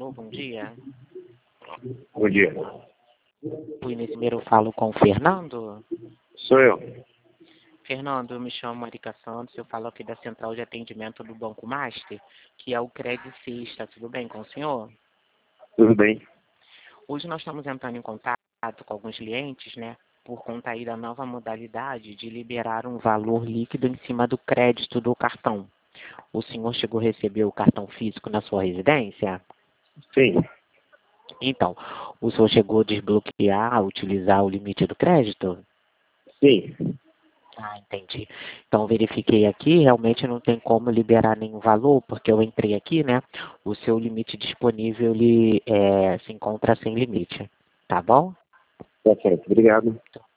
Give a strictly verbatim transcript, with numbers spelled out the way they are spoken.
Alô, bom dia. Bom dia. Oi, nesse primeiro eu falo com o Fernando. Sou eu. Fernando, eu me chamo Marika Santos, eu falo aqui da Central de Atendimento do Banco Master, que é o Credit Suisse. Está tudo bem com o senhor? Tudo bem? Hoje nós estamos entrando em contato com alguns clientes, né, por conta aí da nova modalidade de liberar um valor líquido em cima do crédito do cartão. O senhor chegou a receber o cartão físico na sua residência? Sim. Então, o senhor chegou a desbloquear, utilizar o limite do crédito? Sim. Ah, entendi. Então, verifiquei aqui, realmente não tem como liberar nenhum valor, porque eu entrei aqui, né? O seu limite disponível, ele é, se encontra sem limite, tá bom? Tá certo. Obrigado.